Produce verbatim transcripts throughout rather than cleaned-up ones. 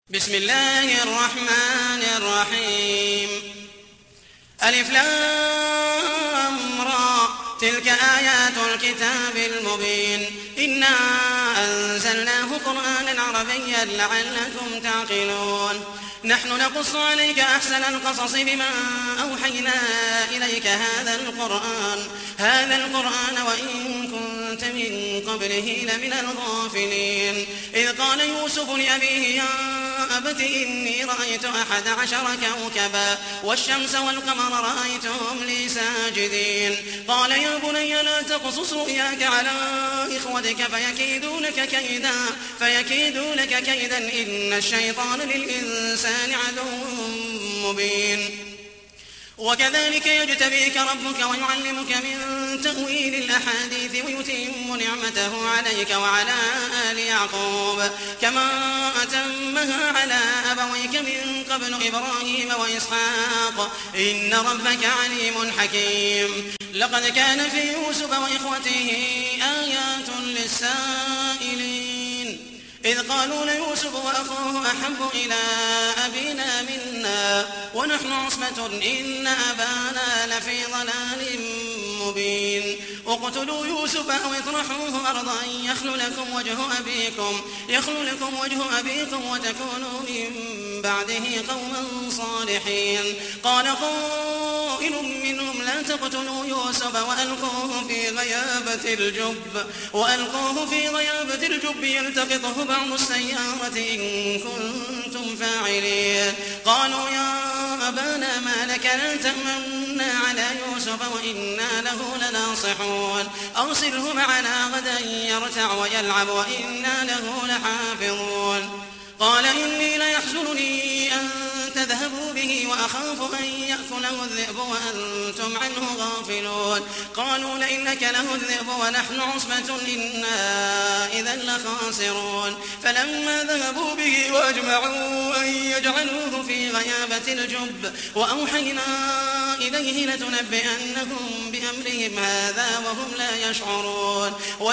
بسم الله الرحمن الرحيم ألف لام را تلك آيات الكتاب المبين إنا أنزلناه قرآنا عربيا لعلكم تعقلون نحن نقص عليك أحسن القصص بما أوحينا إليك هذا القرآن هذا القرآن وإن كنت من قبله لمن الغافلين إذ قال يوسف لأبيه يا أبت إني رأيت أحد عشر كوكبا والشمس والقمر رأيتهم لي ساجدين قال يا بني لا تقصص رؤياك على إخوتك فيكيدوا لك كيدا فيكيدوا لك كيدا إن الشيطان للإنسان عدو مبين وكذلك يجتبيك ربك ويعلمك من تأويل الأحاديث ويتم نعمته عليك وعلى آل يعقوب كما أتمها على أبويك من قبل إبراهيم وإسحاق إن ربك عليم حكيم لقد كان في يوسف وإخوته آيات للسائلين إذ قالوا ليوسف وأخوه أحب إلى أبينا منا ونحن عصبة إن أبانا لفي ضلال مبين اقتلوا يوسف أو اطرحوه أرضا يخل لكم وجه أبيكم يخل لكم وجه أبيكم وتكونوا من بعده قوما صالحين قال قائل منهم لا تقتلوا يوسف وألقوه في غيابة الجب وألقوه في غيابة الجب يلتقطه بعض السيارة إن كنتم فاعلين قالوا يا أبانا ما لك لا تأمنا على يوسف وإنا له لناصحون أرسله معنا غدا يرتع ويلعب وإنا له لحافظون قال إني ليحزنني أن تذهبوا به وأخاف أن يأكله الذئب وأنتم عنه غافلون قالوا لئن أكله الذئب ونحن عصبة إنا إذا لخاسرون فلما ذهبوا به وأجمعوا أن يجعلوه في غيابة الجب وأوحينا إليه لتنبئنهم بأمرهم هذا وهم لا يشعرون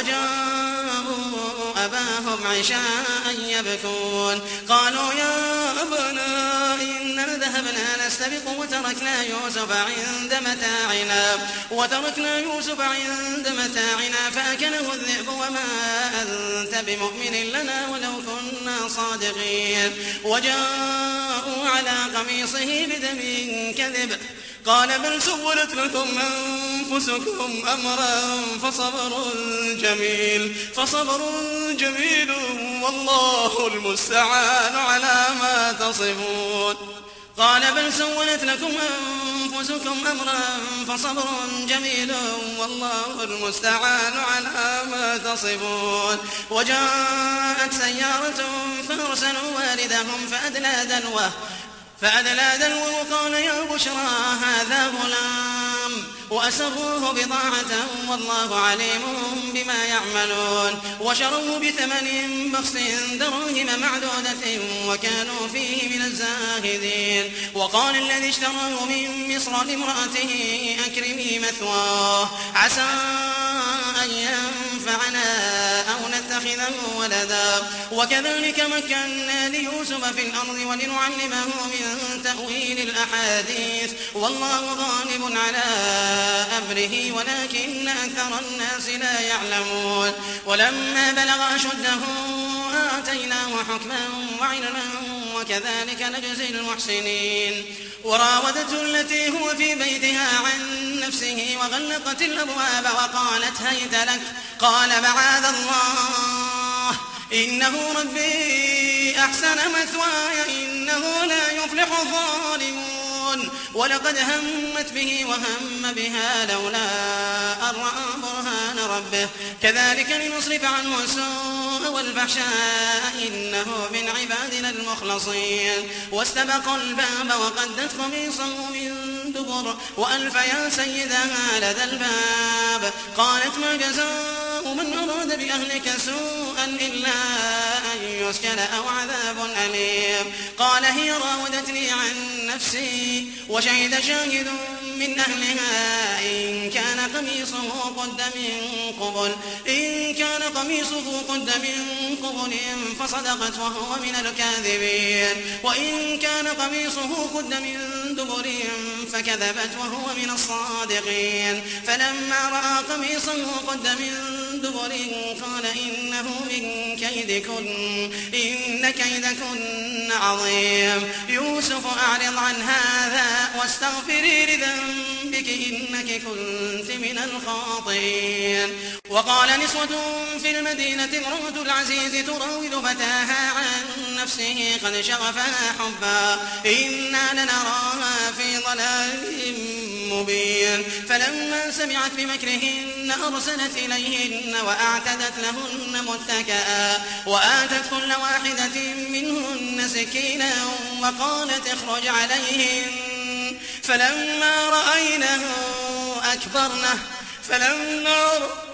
وجاءوا أباهم عشاء يبكون قالوا يا أبانا إنا ذهبنا نستبق وتركنا يوسف عند متاعنا وتركنا يوسف عند متاعنا فأكله الذئب وما أنت بمؤمن لنا ولو كنا صادقين وجاءوا على قميصه بدم كذب قال بل سولت لكم أنفسكم أمرا فصبر جميل فصبر جميل والله المستعان على ما تصفون قال بل سولت لكم أنفسكم أمرا فصبر جميل والله المستعان على ما تصفون وجاءت سيارة فأرسلوا واردهم فأدلى دلوه فأدلى دلوه وقال يا بشرى هذا غلام وأسروه بضاعة والله عليم بما يعملون وشروه بثمن بخس دراهم معدودة وكانوا فيه من الزاهدين وقال الذي اشتراه من مصر لامرأته أكرمي مثواه عسى أن ينفعنا أو نتخذه ولدا وكذلك مكنا ليوسف في الأرض ولنعلمه من تأويل الأحاديث والله غالب على أمره ولكن أكثر الناس لا يعلمون ولما بلغ أشده آتيناه حكما وعلما وكذلك نجزي المحسنين وراودته التي هو في بيتها عن نفسه وغلقت الأبواب وقالت هيت لك قال معاذ الله إنه ربي أحسن مثواي إنه لا يفلح الظالمون ولقد همت به وهم بها لولا أن رأى برهان ربه كذلك لنصرف عنه السوء والفحشاء إنه من عبادنا المخلصين واستبق الباب وقدت قميصه من دبر وألف يا سيدها لدى الباب قالت ما جزاء من أراد بأهلك سوءا إلا أن يسجن أو عذاب أليم قال هي راودتني عن نفسي وشهد شاهد من أهلها إن كان قميصه قد من قبل إن كان قميصه قد من قبل فصدقت وهو من الكاذبين وإن كان قميصه قد من دبر فكذبت وهو من الصادقين فلما رأى قميصه قد من دبر قال إنه من كيدكن إن كيدكن عظيم يوسف أعرض عن هذا واستغفري لذنبك إنك كنت من الخاطئين. وقال نسوة في المدينة امرأة العزيز تراود فتاها عن نفسه قد شغفها حبا إنا لنراها في ضلال مبين فلما سمعت بمكرهن أرسلت إليهن وأعتدت لهن متكئا وآتت كل واحدة منهن سكينا وقالت اخرج عليهن فلما رأينه أكبرنه فلما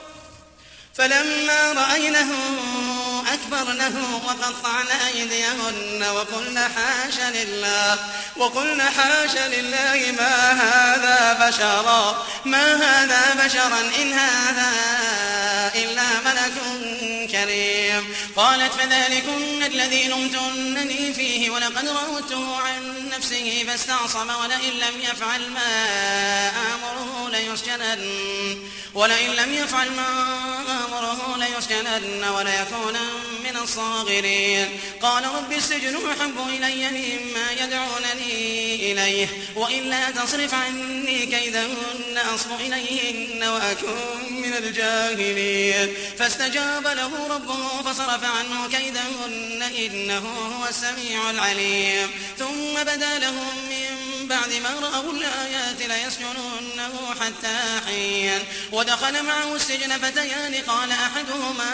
فلما رأينه أكبرنه وقطعن أيديهن وقلن حاش لله وقلن حاش لله ما هذا بشرا ما هذا بشرا إن هذا إلا ملك كريم. قالت فذلكن الذي لمتنني فيه ولقد راودته عن نفسه فاستعصم ولئن لم يفعل ما آمره ليسجنن ولئن لم يفعل ما آمره ليسجنن وليكونن من الصاغرين. قال رب السجن أحب إلي مما يدعونني إليه وإلا تصرف عني كيدهن أصب إليهن وأكن من الجاهلين فاستجاب له ربه فصرف عنه كيدهن إنه هو السميع العليم. ثم بدا لهم من بعد ما رأوا الآيات ليسجننه حتى حين. ودخل معه السجن فتيان قال أحدهما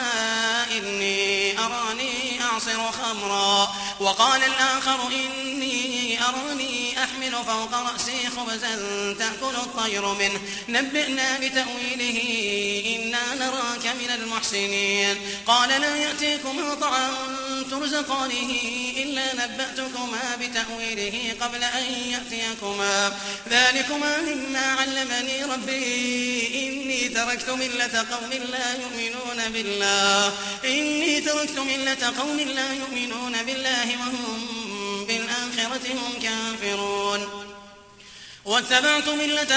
إني أراني أعصر خمرا وقال الآخر إني أراني أحمل فوق رأسي خبزا تأكل الطير منه نبئنا بتأويله إنا نراك من المحسنين. قال لا يأتيكما طعام ترزقانه إلا نبأتكما بتأويله قبل أن يأتيكما ذلكما مما علمني ربي إني تركت ملة قوم لا يؤمنون بالله إني تركت ملة قوم لا يؤمنون بالله وهم بالآخرة هم كافرون واتبعت ملة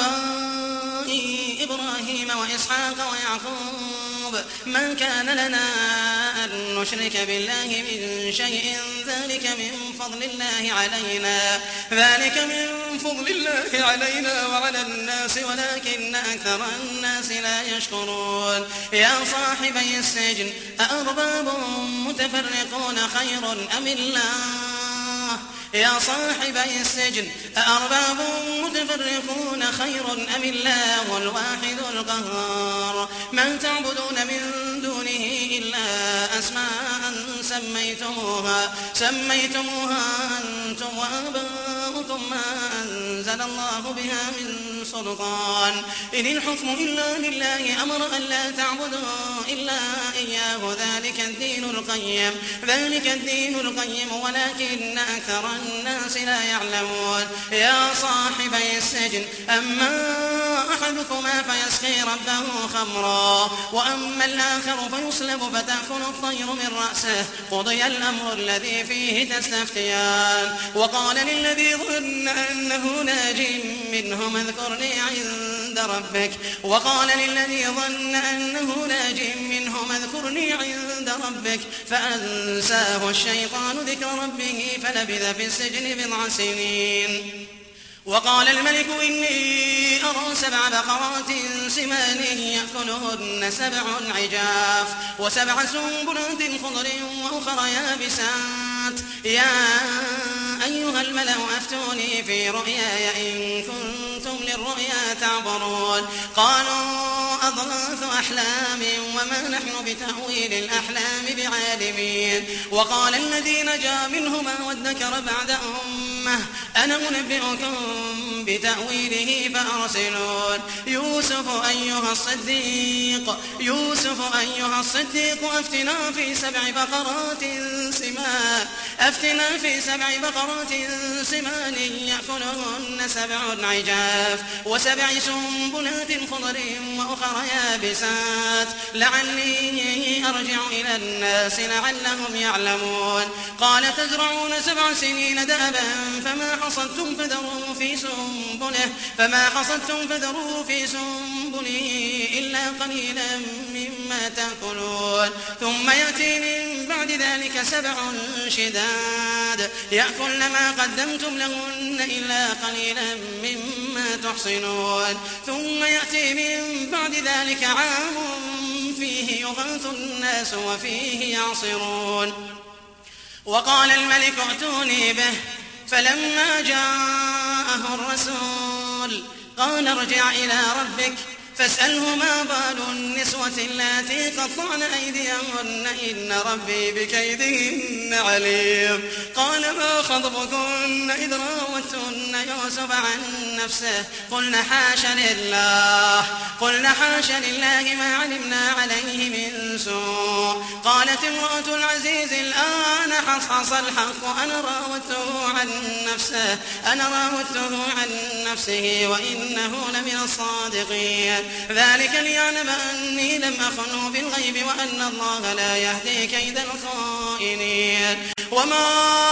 آبائي إبراهيم وإسحاق ويعقوب ما كان لنا أن نشرك بالله من شيء ذلك من فضل الله علينا ذلك من فضل الله علينا وعلى الناس ولكن أكثر الناس لا يشكرون. يا صاحبي السجن أأرباب متفرقون خير أم الله يا صاحبي السجن أأرباب متفرقون خير أم الله الواحد القهار ما تعبدون من دونه إلا أسماء سميتموها سميتموها أنتم وآباؤكم ما أنزل الله بها من سلطان إن الحكم إلا لله أمر أن لا تعبدوا إلا إياه ذلك الدين القيم ذلك الدين القيم ولكن أكثر الناس لا يعلمون. يا صاحبي السجن أما أحدكما فيسقي ربه خمرا وأما الآخر فيصلب فتأكل الطير من رأسه قضي الأمر الذي فيه تستفتيان. وقال للذي ظن أنه ناج منهما اذكرني عند ربك وقال للذي ظن أنه ناج منهما اذكرني عند ربك فأنساه الشيطان ذكر ربه فلبث في السجن بضع سنين. وقال الملك إني أرى سبع بقرات سمان يأكلهن سبع عجاف وسبع سنبلات خضر وأخر يابسات يا أيها الملأ أفتوني في رؤياي إن كنتم للرؤيا تعبرون. قالوا أضغاث أحلام وما نحن بتأويل الأحلام بعالمين. وقال الذي نجا منهما وادكر بعد أمة أنا أنبئكم بتأويله فأرسلون يوسف أيها الصديق يوسف أيها الصديق أفتنا في سبع بقرات سمان أفتنا في سبع بقرات سمان يأكلهن سبع عجاف وسبع سنبلات خضر وأخر يابسات لعلي أرجع إلى الناس لعلهم يعلمون قال تزرعون سبع سنين دأبا فما حصدتم فذروا في سنبله فما حصدتم فذروا في سنبله إلا قليلا مما تأكلون ثم يأتي من بعد ذلك سبع شداد يأكلن ما قدمتم لهن إلا قليلا مما تحصنون ثم يأتي من بعد ذلك عام فيه يغاث الناس وفيه يعصرون وقال الملك ائتوني به فلما جاءه الرسول قال ارجع إلى ربك فاسأله ما بال النسوة اللاتي قطعن أيديهن إن ربي بكيدهن عليم قال ما خطبكن إذ راوتن يوسف عن نفسه قلنا حاش لله قلنا حاش لله ما علمنا عليه من سوء قالت امرأة العزيز الآن حصحص الحق أنا راودته عن نفسه أنا راودته عن نفسه وإنه لمن الصادقين ذلك ليعلم أني لم أخنه بالغيب وأن الله لا يهدي كيد الخائنين وما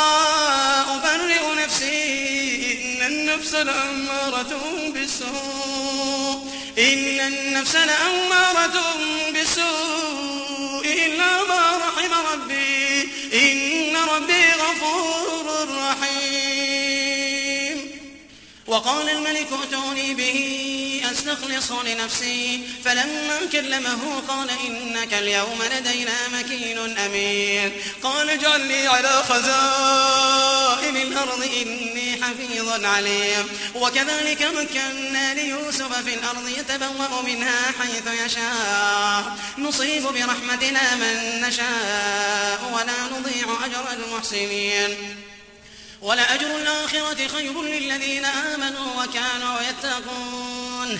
أبرئ نفسي إن النفس لأمارة بالسوء إن النفس لأمارة بالسوء إلا ما رحم ربي إن ربي غفور رحيم وقال الملك ائتوني به أستخلصه لنفسي فلما كلمه قال إنك اليوم لدينا مكين أمين قال اجعل لي على خزائن الأرض إني حفيظ عليم وكذلك مكنا ليوسف في الأرض يتبوأ منها حيث يشاء نصيب برحمتنا من نشاء ولا نضيع أجر المحسنين ولأجر الآخرة خير للذين آمنوا وكانوا يتقون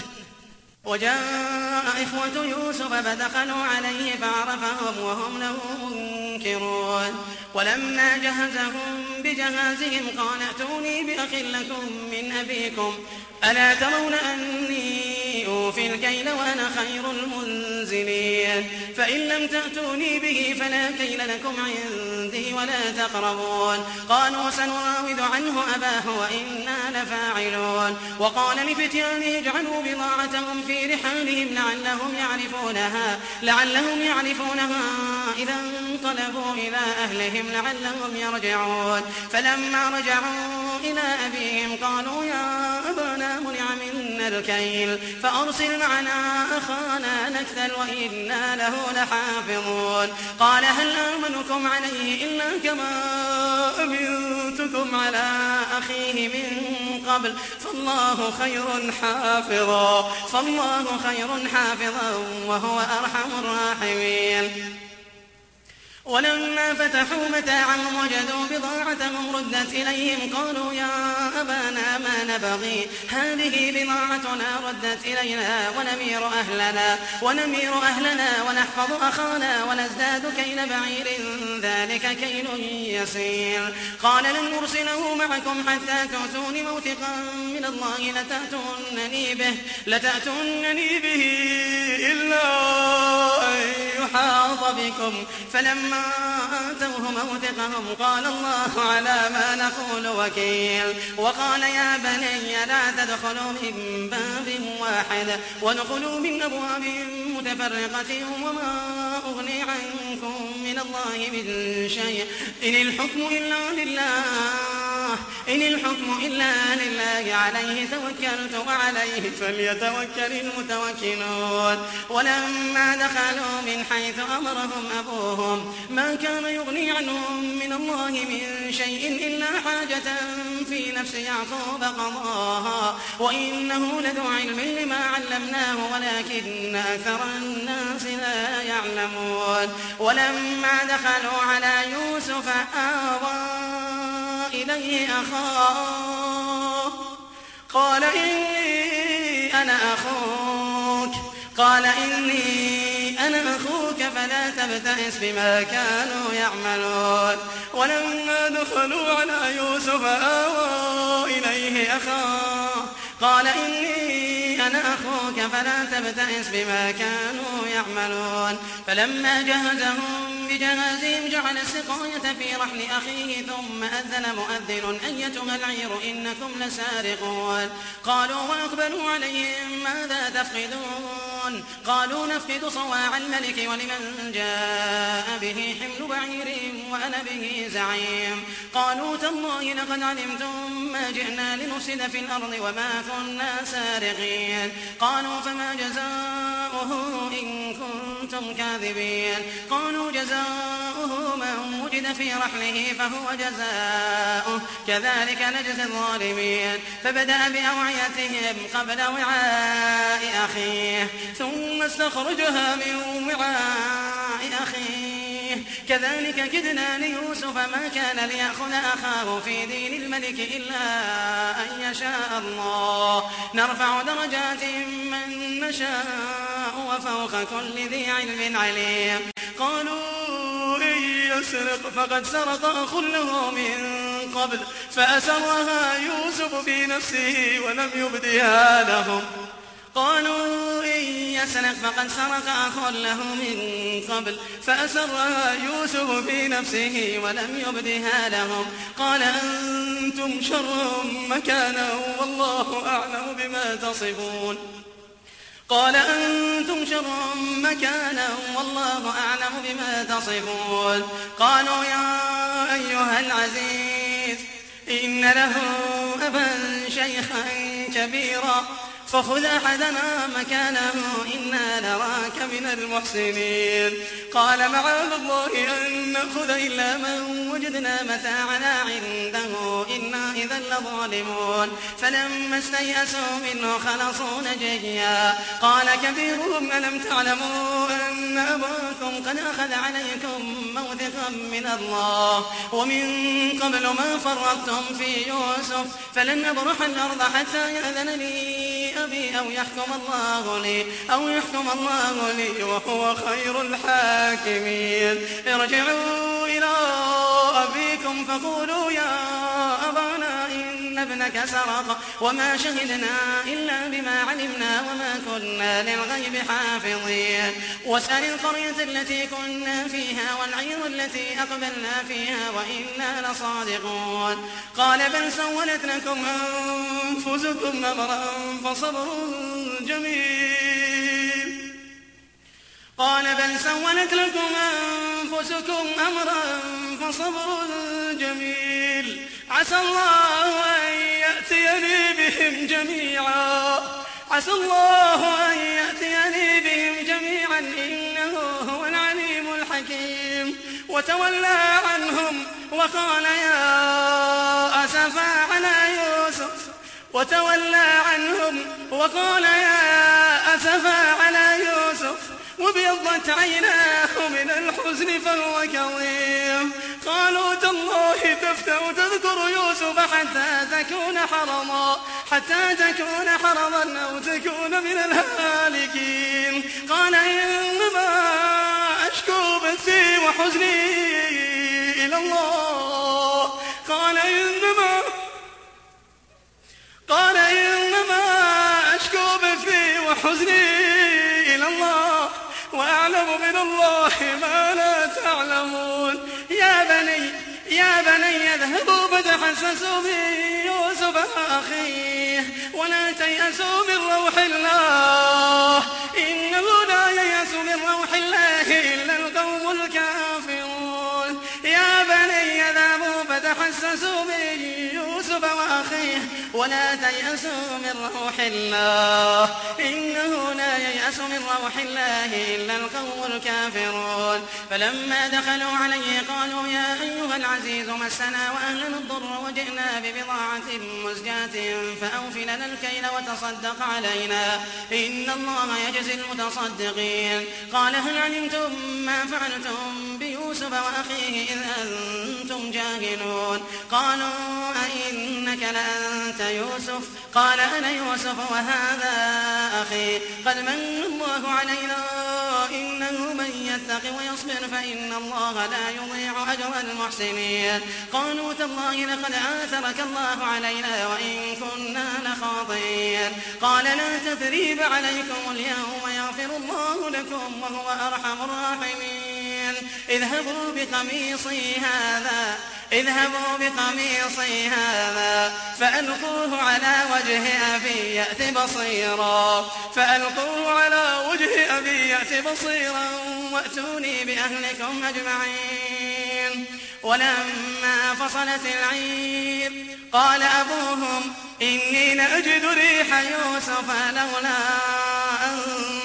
وجاء إخوة يوسف فدخلوا عليه فعرفهم وهم له منكرون ولما جهزهم بجهازهم قال ائتوني بأخ لكم من أبيكم ألا ترون أني أوفي الكيل وأنا خير المنزلين فإن لم تأتوني به فلا كيل لكم عندي ولا تقربون قالوا سنراود عنه أباه وإنا لفاعلون وقال لفتيانه اجعلوا بضاعتهم في رحالهم لعلهم يعرفونها لعلهم يعرفونها إذا انقلبوا إلى أهلهم لعلهم يرجعون فلما رجعوا إلى أبيهم قالوا يا أبانا منع منا الكيل فأرسل معنا أخانا نكتل وإنا له لحافظون قال هل آمنكم عليه إلا كما أمنتكم على أخيه من قبل فالله خير حافظا فالله خير حافظا وهو أرحم الراحمين ولما فتحوا متاعهم وجدوا بضاعتهم ردت إليهم قالوا يا أبانا ما نبغي هذه بضاعتنا ردت إلينا ونمير أهلنا ونمير أهلنا ونحفظ أخانا ونزداد كيل بعير ذلك كيل يسير قال لن أرسله معكم حتى تؤتون موثقا من الله لتأتونني به لتأتونني به إلا أن يحاط بكم فلما آتوه موثقهم قال الله على ما نقول وكيل وقال يا بني لا تدخلوا من باب واحد وادخلوا من أبواب متفرقة وما أغني عنكم من الله من شيء إن الحكم إلا لله إن الحكم إلا لله عليه توكلت وعليه فليتوكل المتوكلون ولما دخلوا من حيث أمرهم أبوهم ما كان يغني عنهم من الله من شيء إلا حاجة في نفس يعقوب قضاها وإنه لذو علم لما علمناه ولكن أكثر الناس لا يعلمون ولما دخلوا على يوسف آوى إليه أخاه قال إني أنا أخوك قال إني أنا أخوك فلا تبتئس بما كانوا يعملون ولما دخلوا على يوسف آوى إليه أخاه قال إني أنا أخوك فلا تبتئس بما كانوا يعملون فلما جهزهم بجهازهم جعل السقاية في رحل أخيه ثم أذن مؤذن أيتها العير إنكم لسارقون قالوا وأقبلوا عليهم ماذا تفقدون قالوا نفقد صواع الملك ولمن جاء به حمل بعير وأنا به زعيم قالوا تالله لقد علمتم ما جئنا لنفسد في الأرض وما كنا سارقين قالوا فما جزاؤه إن كنتم كاذبين قالوا جزاؤه من وجد في رحله فهو جزاؤه كذلك نجزي الظالمين فبدأ بأوعيتهم قبل وعاء أخيه ثم استخرجها من وعاء أخيه كذلك كدنا ليوسف ما كان ليأخذ أخاه في دين الملك إلا أن يشاء الله نرفع درجات من نشاء وفوق كل ذي علم عليم قالوا إن يسرق فقد سرق أخ له من قبل فأسرها يوسف في نفسه ولم يبدها لهم قالوا إن يسرق فقد سرق أخ له من قبل فأسرها يوسف في نفسه ولم يبدها لهم قال أنتم شر مكانا والله أعلم بما تصفون قال أنتم شر مكانا والله أعلم بما تصفون قالوا يا أيها العزيز إن له أبا شيخا كبيرا فخذ أحدنا مكانه إنا نراك من المحسنين قال معاذ الله أن نأخذ إلا من وجدنا متاعنا عنده إنا إذا لظالمون فلما استيأسوا منه خلصوا نجيا قال كبيرهم ألم تعلموا أن أباكم قد أخذ عليكم موثقا من الله ومن قبل ما فرطتم في يوسف فلن أبرح الأرض حتى يأذن لي أبي أو يحكم الله لي أو يحكم الله لي وهو خير الحاكمين ارجعوا إلى أبيكم فقولوا يا أبانا إن ابنك سرق وما شهدنا إلا بما علمنا وما كنا للغيب حافظين واسأل القرية التي كنا فيها والعير التي أقبلنا فيها وإنا لصادقون قال بل سولت لكم أنفسكم أمرا فصبر جميل قال بل سولت لكم أنفسكم أمرا فصبر جميل عسى الله أن يأتيني بهم جميعا عسى الله أن يأتيني بهم جميعا إنه هو العليم الحكيم وتولى عنهم وقال يا أسفا على يوسف وتولى عنهم وقال يا أسفا على يوسف وابيضت عيناه من الحزن فهو كظيم قالوا تالله تفتأ تذكر يوسف حتى تكون حرضا حتى تكون حرضا أو تكون من الهالكين قال إنما أشكو بثي وحزني إلى الله قال إنما قال إنما أشكو بثي وحزني إلى الله وأعلم من الله ما لا تعلمون يا بني يا بني اذهبوا فتحسسوا من يوسف وأخيه ولا تيأسوا من روح الله إنه لا ييأس من روح الله إلا القوم الكافرون يا بني اذهبوا فتحسسوا من يوسف وأخيه ولا تيأسوا من روح الله إنه لا ييأس من روح الله إلا القوم الكافرون فلما دخلوا عليه قالوا يا أيها العزيز مسنا وأهلنا الضر وجئنا ببضاعة مزجاة فأوف لنا الكيل وتصدق علينا إن الله يجزي المتصدقين قال هل علمتم ما فعلتم بيوسف وأخيه إذ أنتم جاهلون قالوا أئنك إنك لأنت يوسف؟ قال أنا يوسف وهذا أخي قد من الله علينا إنه من يتق ويصبر فإن الله لا يضيع أجر المحسنين. قالوا تالله لقد آثرك الله علينا وإن كنا لخاطئين. قال لا تثريب عليكم اليوم يغفر الله لكم وهو أرحم الراحمين. اذهبوا بقميصي هذا اذهبوا بقميصي هذا فألقوه على وجه أبي يأت بصيرا فألقوه على وجه أبي يأت بصيرا وأتوني بأهلكم أجمعين. ولما فصلت العير قال أبوهم إني لأجد ريح يوسف لولا أن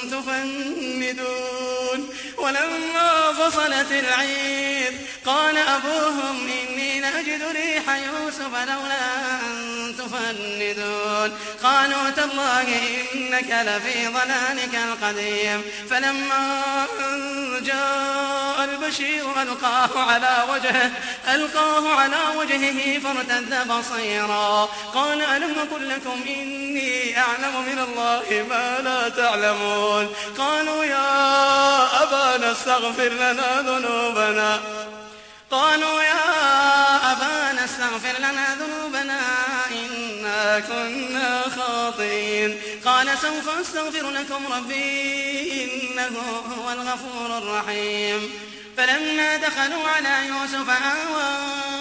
تفندون. ولما فصلت العير قال أبوهم إني لأجد ريح يوسف لولا أن تفندون. قالوا تالله إنك لفي ضلالك القديم. فلما جاء البشير ألقاه على وجهه ألقاه على وجهه فارتد بصيرا قال ألم أقل لكم إني أعلم من الله ما لا تعلمون. قالوا يا أبانا استغفر لنا ذنوبنا قالوا يا أبانا استغفر لنا ذنوبنا إنا كنا خاطئين. قال سوف أستغفر لكم ربي إنه هو الغفور الرحيم. فلما دخلوا على يوسف آوى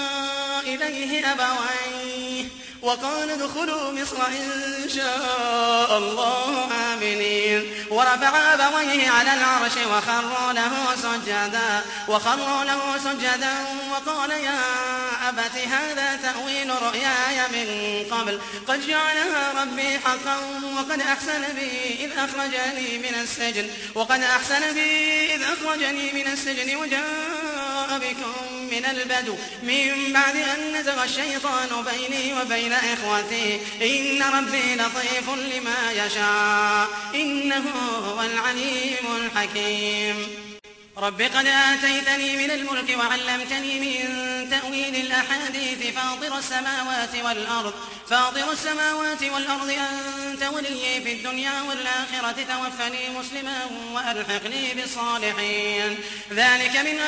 إليه أبويه وقال ادخلوا مصر إن شاء الله آمنين. ورفع أبويه على العرش وخروا له سجدا وخروا له سجدا وقال يا أبت هذا تأويل رؤياي من قبل قد جعلها ربي حقا وقد أحسن بي إذ أخرجني من السجن وقد أحسن بي إذ أخرجني من السجن وجاء بكم من البدو من بعد أن نزغ الشيطان بيني وبين إخوتي إن ربي لطيف لما يشاء إنه هو العليم الحكيم. رب قد آتيتني من الملك وعلمتني من تأويل الأحاديث فاطر السماوات والأرض فاطر السماوات والأرض أنت ولي في الدنيا والآخرة توفني مسلما وألحقني بالصالحين. ذلك من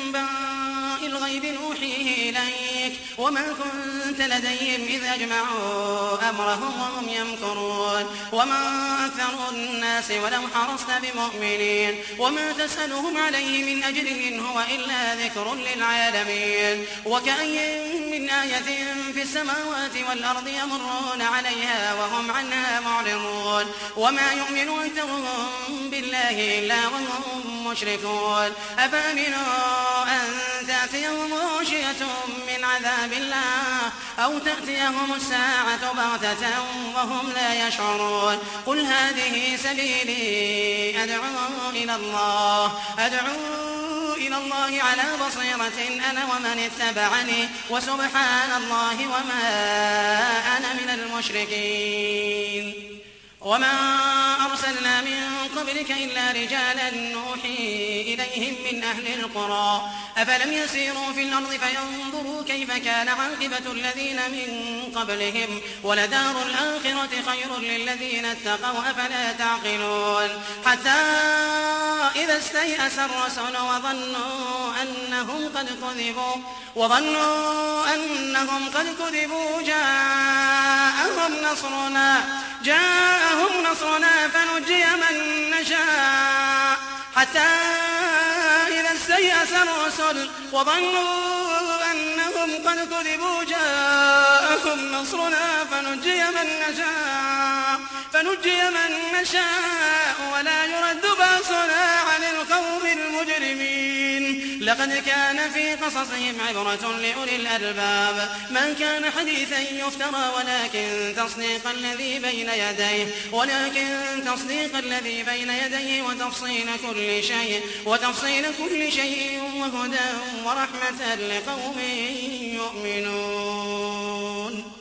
أنباء الغيب نوحيه إليك وما كنت لديهم إذ أجمعوا أمرهم وهم يمكرون. وما أكثر الناس ولو حرصت بمؤمنين وما تسألهم عليه من أجر إن هو إلا ذكر للعالمين. وكأي من آية في السماوات والأرض يمرون عليها وهم عنها معرضون وما يؤمن أكثرهم بالله إلا وهم مشركون. أفأمنوا أن تأتيهم غاشية من عذاب الله أو تأتيهم الساعة بغتة وهم لا يشعرون. قل هذه سبيلي أدعو إلى الله أدعو إلى الله على بصيرة أنا ومن اتبعني وسبحان الله وما أنا من المشركين. وما أرسلنا من قبلك إلا رجالا نوحي إليهم من أهل القرى أفلم يسيروا في الأرض فينظروا كيف كان عاقبة الذين من قبلهم ولدار الآخرة خير للذين اتقوا أفلا تعقلون. حتى إذا استيأس الرسل وظنوا أنهم قد كذبوا وظنوا أنهم قد كذبوا جاءهم نصرنا جاءهم نصرنا فنجي من نشاء حتى إذا استيأس الرسل وظنوا أنهم قد كذبوا جاءهم نصرنا فنجي من نشاء فنجي من نشاء ولا يرد بأسنا عن القوم المجرمين. لقد كان في قصصهم عبرة لأولي الألباب ما كان حديثا يفترى ولكن تصديق الذي بين يديه ولكن تصديق الذي بين يديه وتفصيل كل شيء وتفصيل كل شيء وهدى ورحمة لقوم يؤمنون.